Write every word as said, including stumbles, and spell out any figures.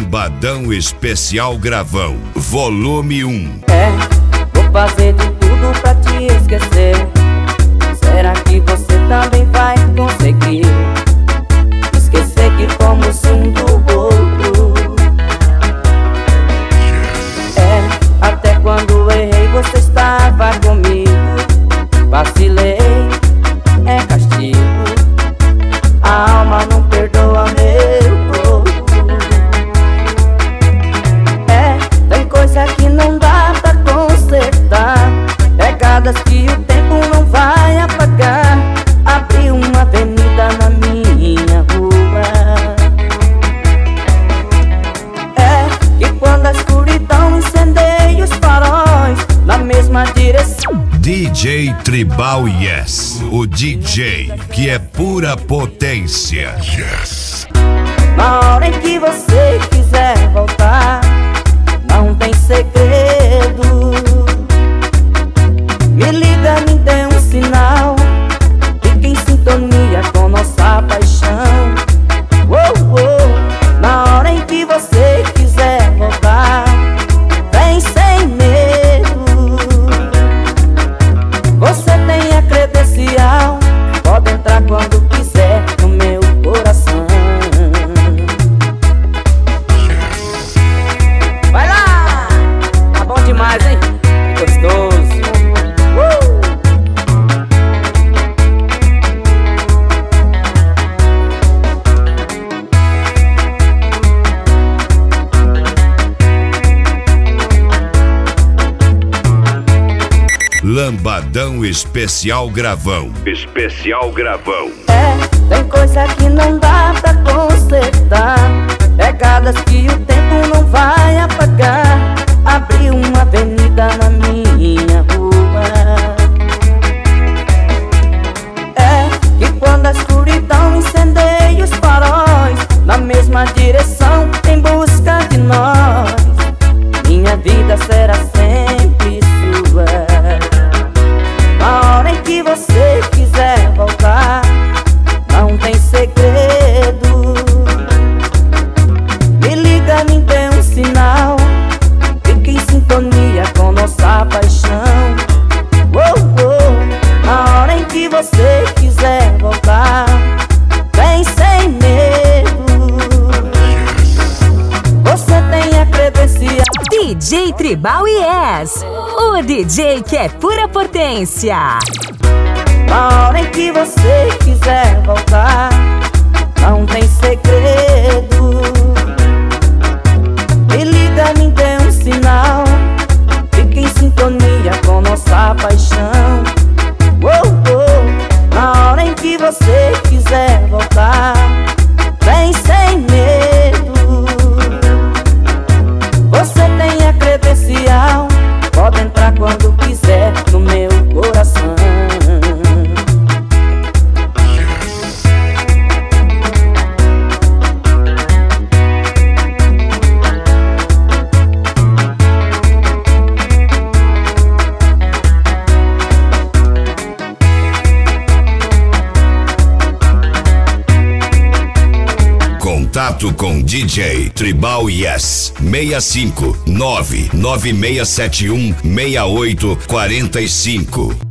Lambadão Especial Gravão, volume um. É, vou fazer de tudo pra te esquecer. Será que você também vai conseguir esquecer que fomos um do outro? É, até quando errei você estava comigo. Vacilei, é castigo. A alma não perdoa meu corpo. É, tem coisa que não dá pra consertar, pegadas que o tempo não vai apagar. Abri uma avenida na minha rua. É, que quando a escuridão incendeia os faróis na mesma direção. D J Tribal Yes, o D J que é pura potência. Yes. Na hora em que você quiser voltar, não tem segredo. Me liga, me dê um sinal, fique em sintonia com nossa paixão. Oh, oh. Na hora em que você quiser voltar, vem sem medo. Você tem a credencial, pode entrar quando quiser no meu coração. Vai lá! Tá bom demais, hein? Gostoso. Uh! Lambadão Especial Gravão, Especial Gravão. É, tem coisa que não dá pra consertar, pegadas que o tempo não vai apagar. Abri uma avenida na minha rua. É, que quando a escuridão incendeia os faróis na mesma direção em busca de nós, minha vida será sempre sua. Na hora em que você quiser voltar, não tem segredo. Me liga, me dê um sinal, fique em sintonia com nossa paixão. Oh, oh. Na hora em que você quiser voltar, vem sem medo. Você tem a credencial. D J Tribal Yes, o D J que é pura potência. Na hora em que você quiser voltar, não tem segredo. Me liga, me dê um sinal, fique em sintonia com nossa paixão. Oh, oh. Na hora em que você quiser voltar, vem sem medo. Você tem a credencial, pode entrar quando quiser no meu coração. Contato com D J Tribal Yes, seis cinco nove nove seis sete um seis oito quatro cinco.